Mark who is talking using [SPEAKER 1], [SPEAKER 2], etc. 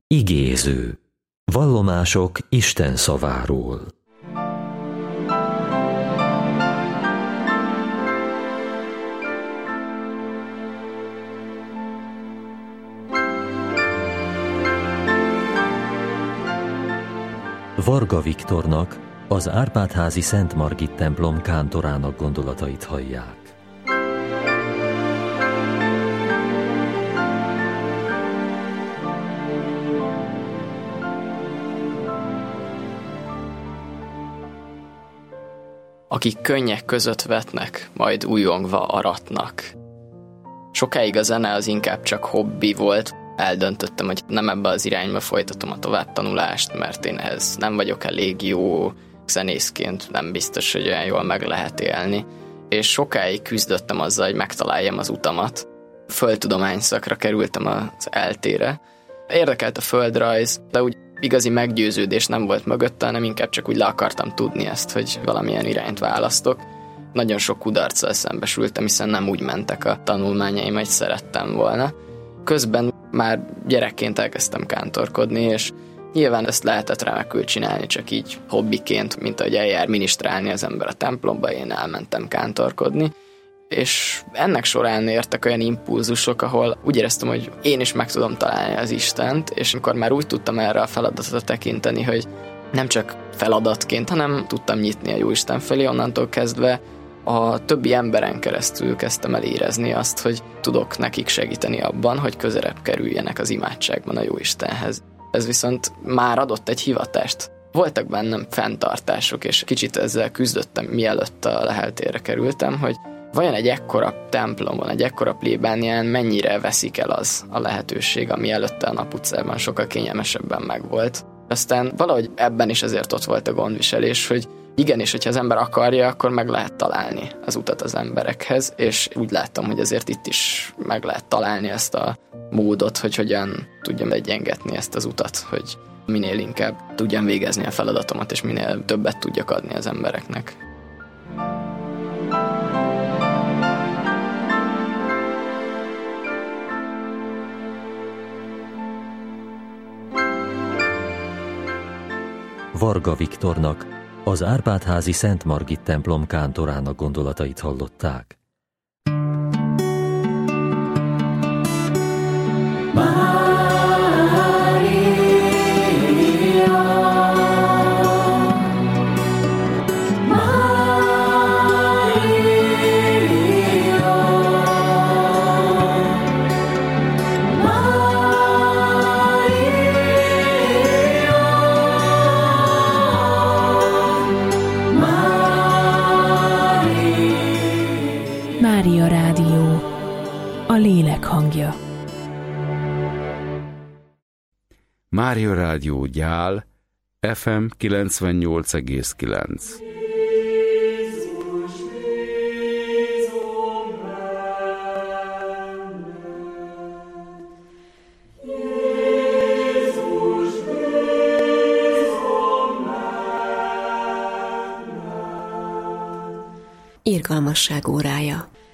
[SPEAKER 1] Igéző. Vallomások Isten szaváról. Varga Viktornak, az Árpád-házi Szent Margit templom kántorának gondolatait hallják.
[SPEAKER 2] Akik könnyek között vetnek, majd újongva aratnak. Sokáig a zene az inkább csak hobbi volt. Eldöntöttem, hogy nem ebbe az irányba folytatom a továbbtanulást, mert én ehhez nem vagyok elég jó zenészként, nem biztos, hogy olyan jól meg lehet élni. És sokáig küzdöttem azzal, hogy megtaláljam az utamat. Földtudományszakra kerültem az ELTE-re. Érdekelt a földrajz, de úgy igazi meggyőződés nem volt mögötte, hanem inkább csak úgy le akartam tudni ezt, hogy valamilyen irányt választok. Nagyon sok kudarccal szembesültem, hiszen nem úgy mentek a tanulmányaim, hogy szerettem volna. Közben már gyerekként elkezdtem kántorkodni, és nyilván ezt lehetett remekül csinálni, csak így hobbiként, mint ahogy eljár minisztrálni az ember a templomba, én elmentem kántorkodni. És ennek során értek olyan impulzusok, ahol úgy éreztem, hogy én is meg tudom találni az Istent, és amikor már úgy tudtam erre a feladatra tekinteni, hogy nem csak feladatként, hanem tudtam nyitni a Jóisten felé, onnantól kezdve a többi emberen keresztül kezdtem el érezni azt, hogy tudok nekik segíteni abban, hogy közelebb kerüljenek az imádságban a Jóistenhez. Ez viszont már adott egy hivatást. Voltak bennem fenntartások, és kicsit ezzel küzdöttem, mielőtt a Lehel-térre kerültem, hogy vajon egy ekkora templomon, egy ekkora plébánián mennyire veszik el az a lehetőség, ami előtte a Nap utcában sokkal kényelmesebben megvolt. Aztán valahogy ebben is azért ott volt a gondviselés, hogy igenis, hogyha az ember akarja, akkor meg lehet találni az utat az emberekhez, és úgy láttam, hogy azért itt is meg lehet találni ezt a módot, hogy hogyan tudjam egyengetni ezt az utat, hogy minél inkább tudjam végezni a feladatomat, és minél többet tudjak adni az embereknek.
[SPEAKER 1] Varga Viktornak, az Árpád-házi Szent Margit templom kántorának gondolatait hallották.
[SPEAKER 3] Mária Rádió, a lélek hangja.
[SPEAKER 4] Mária Rádió Gyál, FM 98,9.
[SPEAKER 5] Irgalmasság órája.